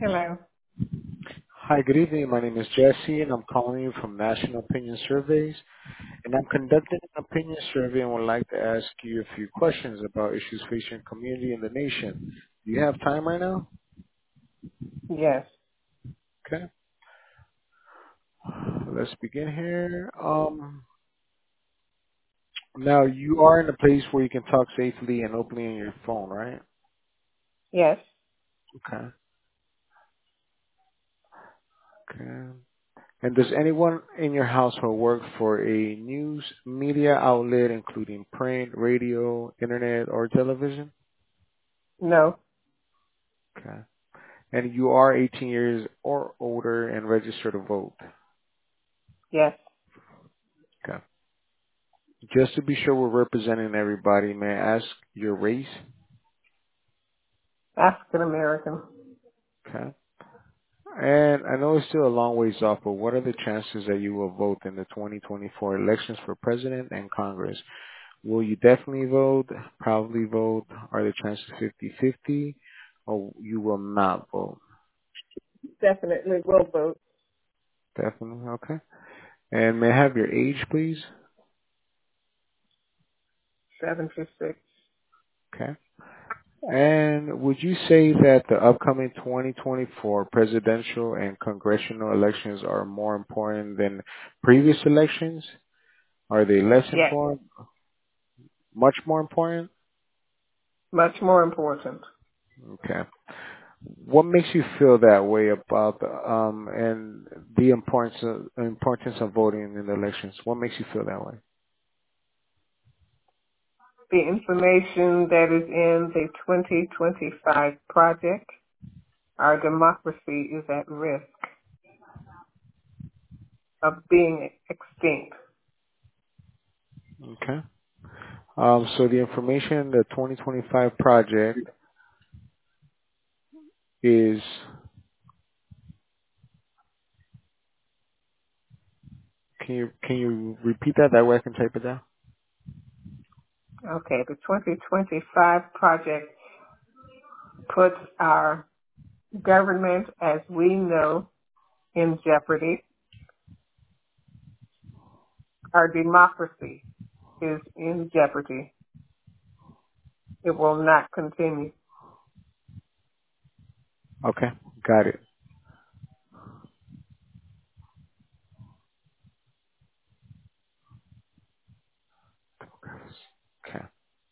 Hello. Hi, good evening. My name is Jesse, and I'm calling you from National Opinion Surveys. And I'm conducting an opinion survey and would like to ask you a few questions about issues facing community and the nation. Do you have time right now? Yes. Okay. Let's begin here. Now you are in a place where you can talk safely and openly on your phone, right? Yes. Okay. Okay. And does anyone in your household work for a news media outlet, including print, radio, internet, or television? No. Okay. And you are 18 years or older and registered to vote. Yes. Okay. Just to be sure we're representing everybody, may I ask your race? African American. Okay. And I know it's still a long ways off, but what are the chances that you will vote in the 2024 elections for president and Congress? Will you definitely vote, probably vote? Are the chances 50-50? Or you will not vote? Definitely will vote. Definitely. Okay. And may I have your age, please? 76. Okay. And would you say that the upcoming 2024 presidential and congressional elections are more important than previous elections? Are they less Yes. important? Much more important? Much more important. Okay. What makes you feel that way about and the importance of voting in the elections? What makes you feel that way? The information that is in the 2025 project, our democracy is at risk of being extinct. Okay. So the information in the 2025 project is, can you repeat that? That way I can type it down. Okay. The 2025 project puts our government as we know in jeopardy. Our democracy is in jeopardy. It will not continue. Okay, got it. Okay,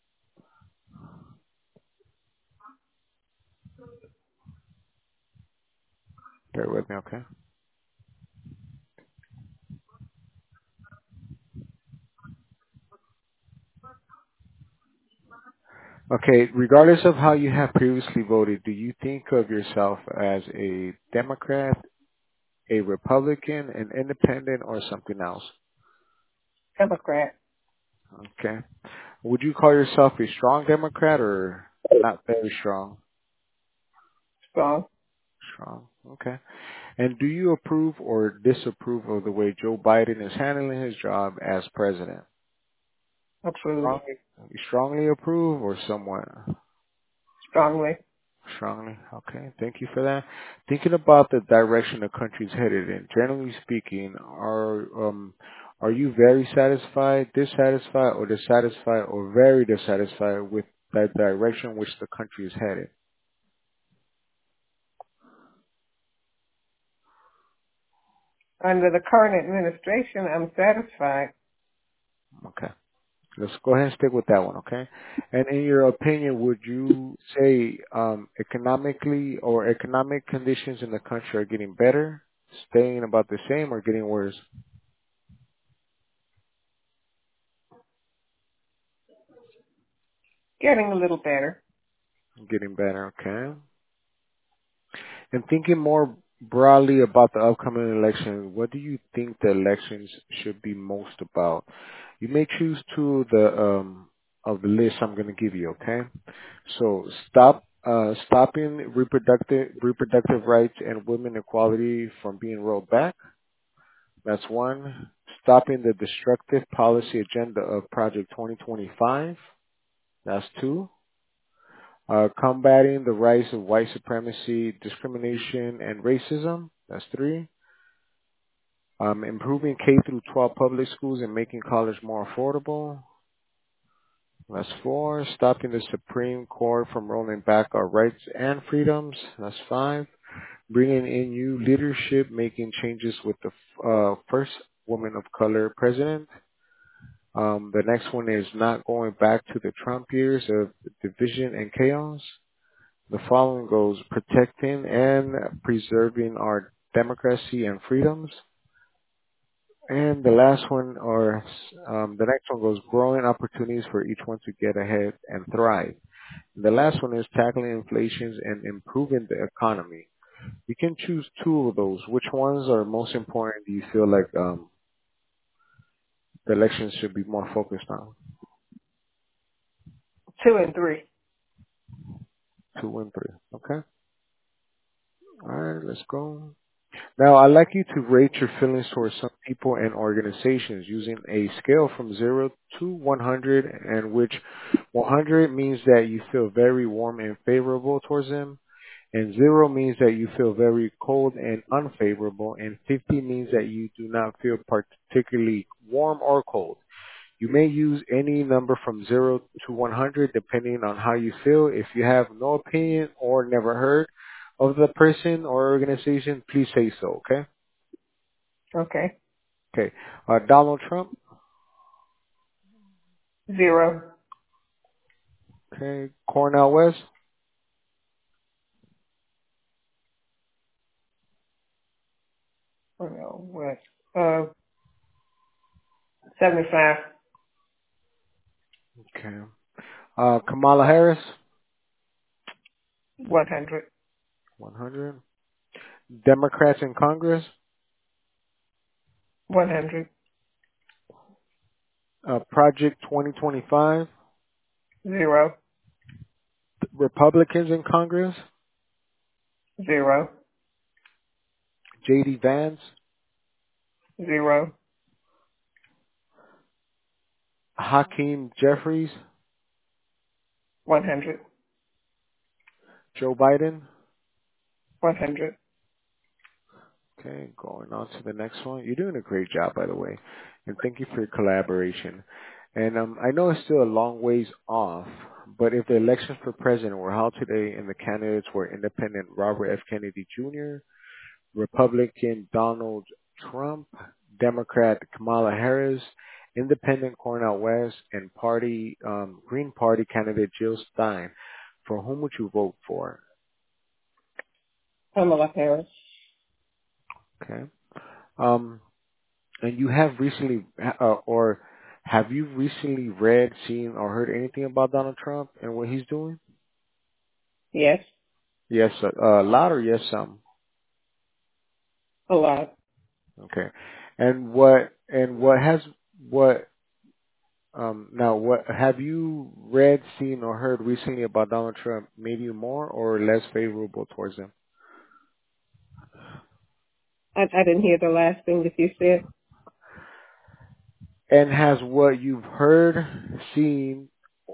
bear with me, okay? Okay, regardless of how you have previously voted, do you think of yourself as a Democrat, a Republican, an independent, or something else? Democrat. Okay. Would you call yourself a strong Democrat or not very strong? Strong. Strong. Okay. And do you approve or disapprove of the way Joe Biden is handling his job as president? Approve. Strongly, strongly approve or somewhat? Strongly. Strongly. Okay. Thank you for that. Thinking about the direction the country's headed in, generally speaking, are you very satisfied, dissatisfied, or dissatisfied, or very dissatisfied with that direction which the country is headed? Under the current administration, I'm satisfied. Okay. Let's go ahead and stick with that one, okay? And in your opinion, would you say economically or economic conditions in the country are getting better, staying about the same, or getting worse? Getting a little better. Getting better, okay? And thinking more broadly about the upcoming election, what do you think the elections should be most about? You may choose two of the list I'm going to give you, okay? So stopping reproductive rights and women equality from being rolled back. That's one. Stopping the destructive policy agenda of Project 2025. That's two. Combating the rise of white supremacy, discrimination, and racism. That's 3. Improving K through 12 public schools and making college more affordable. That's 4. Stopping the Supreme Court from rolling back our rights and freedoms. That's 5. Bringing in new leadership, making changes with the first woman of color president. The next one is not going back to the Trump years of division and chaos. The following goes protecting and preserving our democracy and freedoms. And the last one, or the next one goes growing opportunities for each one to get ahead and thrive. The last one is tackling inflations and improving the economy. You can choose 2 of those. Which ones are most important? Do you feel like the elections should be more focused on? 2 and 3. 2 and 3. Okay. All right. Let's go. Now, I'd like you to rate your feelings towards some people and organizations using a scale from 0 to 100, and which 100 means that you feel very warm and favorable towards them, and 0 means that you feel very cold and unfavorable, and 50 means that you do not feel particularly warm or cold. You may use any number from 0 to 100 depending on how you feel. If you have no opinion or never heard of the person or organization, please say so, okay? Okay. Okay. Donald Trump. 0. Okay. Cornel West. Cornel West. 75. Okay. Kamala Harris. 100. 100. Democrats in Congress. 100. Project 2025. 0. Republicans in Congress. 0. J.D. Vance. 0. Hakeem Jeffries. 100. Joe Biden. 100. Okay, going on to the next one. You're doing a great job, by the way, and thank you for your collaboration. And I know it's still a long ways off, but if the elections for president were held today and the candidates were independent Robert F. Kennedy Jr., Republican Donald Trump, Democrat Kamala Harris, Independent Cornel West, and Green Party candidate Jill Stein, for whom would you vote for? Kamala Harris. Okay. And you have recently, or have you recently read, seen, or heard anything about Donald Trump and what he's doing? Yes. Yes, a lot, or yes, some. A lot. Okay. And what now what have you read, seen, or heard recently about Donald Trump made you more or less favorable towards him? I didn't hear the last thing that you said. And has what you've heard, seen,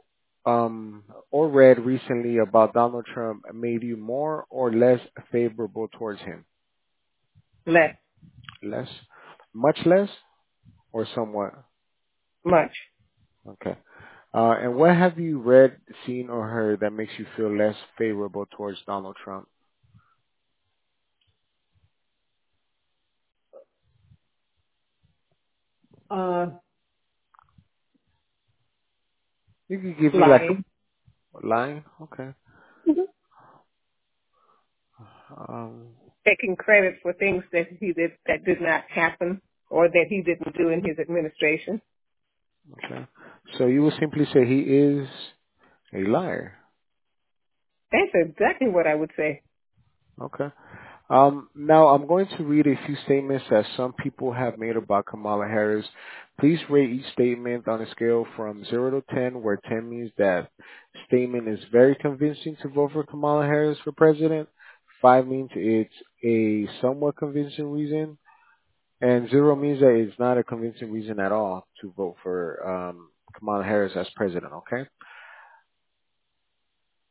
or read recently about Donald Trump made you more or less favorable towards him? Less. Less? Much less? Or somewhat? Much. Okay. And what have you read, seen, or heard that makes you feel less favorable towards Donald Trump? Uh, You could give me like Lying. a line? Okay. Mhm. Um, Taking credit for things that that did not happen or that he didn't do in his administration. okay. So you would simply say he is a liar. That's exactly what I would say. Okay. Now I'm going to read a few statements that some people have made about Kamala Harris. Please rate each statement on a scale from 0 to 10, where 10 means that statement is very convincing to vote for Kamala Harris for president. 5 means it's a somewhat convincing reason. And 0 means that it's not a convincing reason at all to vote for Kamala Harris as president, okay?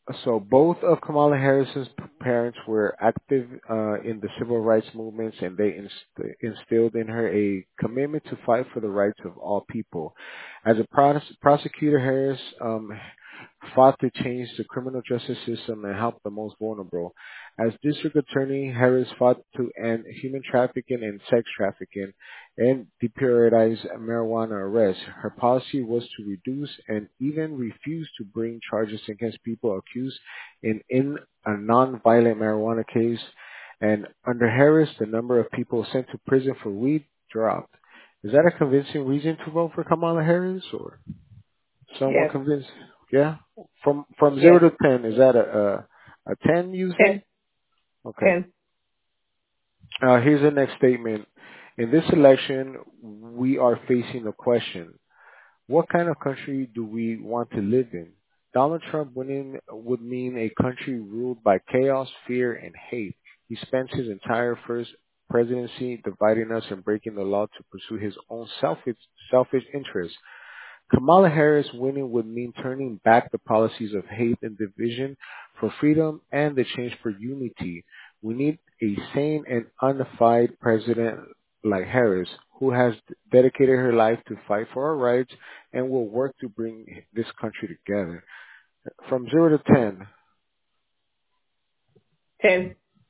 So both of Kamala Harris's parents were active in the civil rights movements, and they instilled in her a commitment to fight for the rights of all people. As a prosecutor, Harris fought to change the criminal justice system and help the most vulnerable. As district attorney, Harris fought to end human trafficking and sex trafficking and deprioritize marijuana arrests. Her policy was to reduce and even refuse to bring charges against people accused in a non-violent marijuana case. And under Harris, the number of people sent to prison for weed dropped. Is that a convincing reason to vote for Kamala Harris, or somewhat Yes. convinced? Yeah. From zero Yes. to 10, is that a 10? You 10. say? Okay. 10. Here's the next statement. In this election, we are facing the question: what kind of country do we want to live in? Donald Trump winning would mean a country ruled by chaos, fear, and hate. He spent his entire first presidency dividing us and breaking the law to pursue his own selfish interests. Kamala Harris winning would mean turning back the policies of hate and division for freedom and the change for unity. We need a sane and unified president like Harris, who has dedicated her life to fight for our rights and will work to bring this country together. From 0 to 10, 10.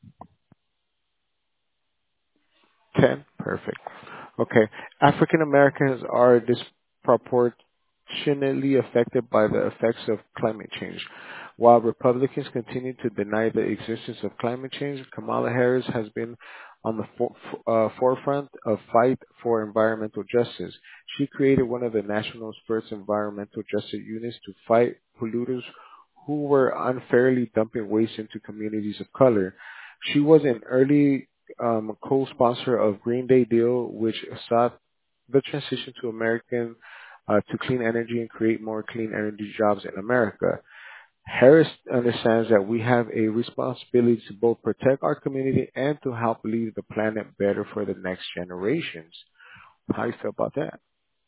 10, perfect. Okay. African Americans are disproportionately affected by the effects of climate change. While Republicans continue to deny the existence of climate change, Kamala Harris has been on the forefront of fight for environmental justice. She created one of the nation's first environmental justice units to fight polluters who were unfairly dumping waste into communities of color. She was an early co-sponsor of Green Day Deal, which sought the transition to American to clean energy and create more clean energy jobs in America. Harris understands that we have a responsibility to both protect our community and to help leave the planet better for the next generations. How do you feel about that?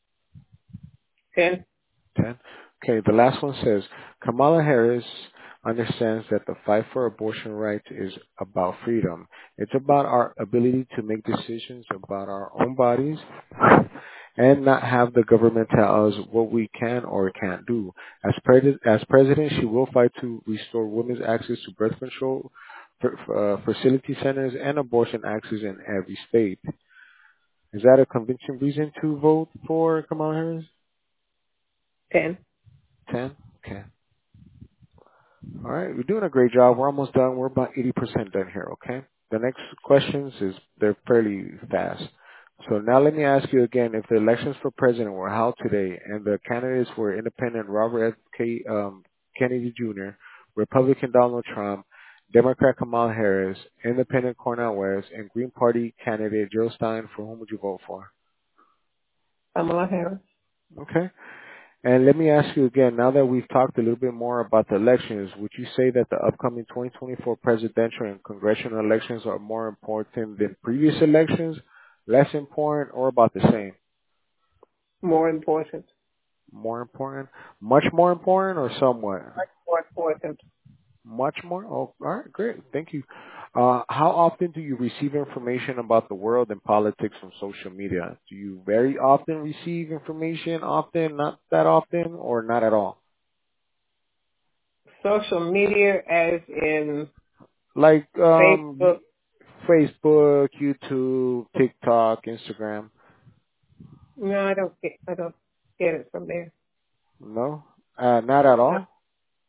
10. 10. Okay, the last one says, Kamala Harris understands that the fight for abortion rights is about freedom. It's about our ability to make decisions about our own bodies and not have the government tell us what we can or can't do. As president, she will fight to restore women's access to birth control, fertility centers, and abortion access in every state. Is that a convincing reason to vote for Kamala Harris? 10. 10? Okay. All right, we're doing a great job. We're almost done. We're about 80% done here, okay? The next questions they're fairly fast. So now let me ask you again, if the elections for president were held today and the candidates were independent Robert Kennedy Jr., Republican Donald Trump, Democrat Kamala Harris, independent Cornel West, and Green Party candidate Joe Stein, for whom would you vote for? Kamala Harris. Okay. And let me ask you again, now that we've talked a little bit more about the elections, would you say that the upcoming 2024 presidential and congressional elections are more important than previous elections, less important, or about the same? More important. More important? Much more important or somewhat? Much more important. Much more? Oh, all right, great. Thank you. How often do you receive information about the world and politics from social media? Do you very often receive information? Often, not that often, or not at all? Social media as in Like Facebook. Facebook, YouTube, TikTok, Instagram. No, I don't get it from there. No, not at No. all.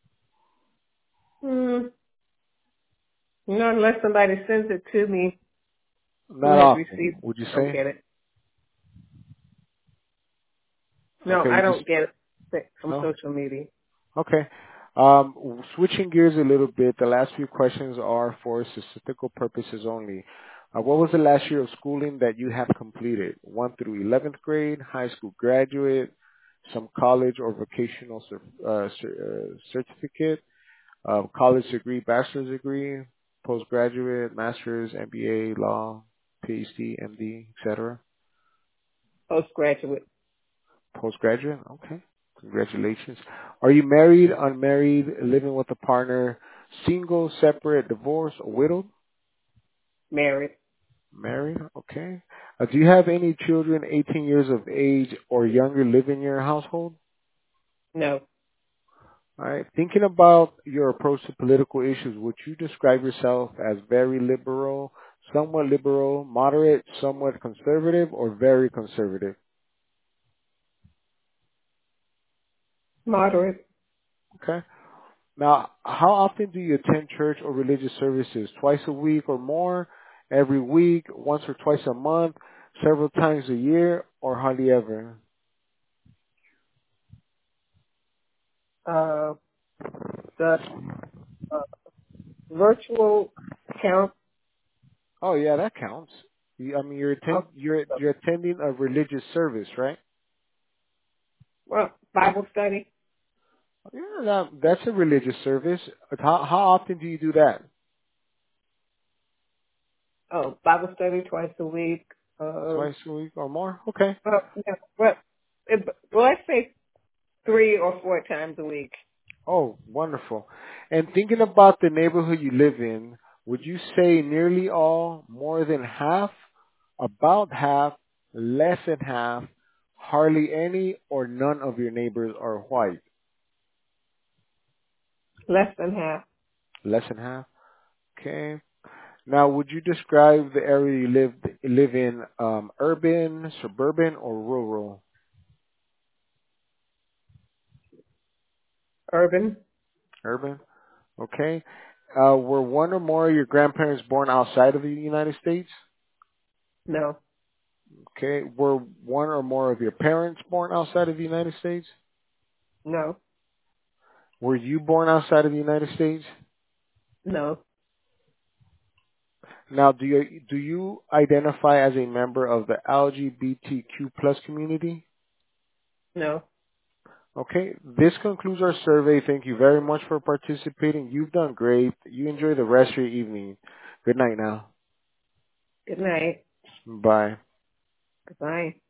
Not unless somebody sends it to me who Not has often. received it. Would you I don't say? get it. No, Okay. I Would you? don't get it from No. social media. Okay. Switching gears a little bit, the last few questions are for statistical purposes only. What was the last year of schooling that you have completed? 1 through 11th grade, high school graduate, some college or vocational certificate, college degree, bachelor's degree, postgraduate, master's, MBA, law, PhD, MD, etc. Postgraduate. Postgraduate, okay. Congratulations. Are you married, unmarried, living with a partner, single, separate, divorced, or widowed? Married. Married. Okay. Do you have any children 18 years of age or younger living in your household? No. All right. Thinking about your approach to political issues, would you describe yourself as very liberal, moderate, somewhat conservative, or very conservative? Moderate. Okay. Now, how often do you attend church or religious services? Twice a week or more? Every week? Once or twice a month? Several times a year? Or hardly ever? Uh, the virtual count Oh yeah, that counts. I mean, of you're attending a religious service, right? well, Bible study. Yeah, that's a religious service. How often do you do that? Oh, Bible study twice a week. Twice a week or more? Okay. Yeah, well, let's say 3 or 4 times a week. Oh, wonderful. And thinking about the neighborhood you live in, would you say nearly all, more than half, about half, less than half, hardly any, or none of your neighbors are white? Less than half. Less than half? Okay. Now, would you describe the area you live in urban, suburban, or rural? Urban. Urban. Okay. Were one or more of your grandparents born outside of the United States? No. Okay. Were one or more of your parents born outside of the United States? No. Were you born outside of the United States? No. Now, do you identify as a member of the LGBTQ plus community? No. Okay, this concludes our survey. Thank you very much for participating. You've done great. You enjoy the rest of your evening. Good night now. Good night. Bye. Goodbye.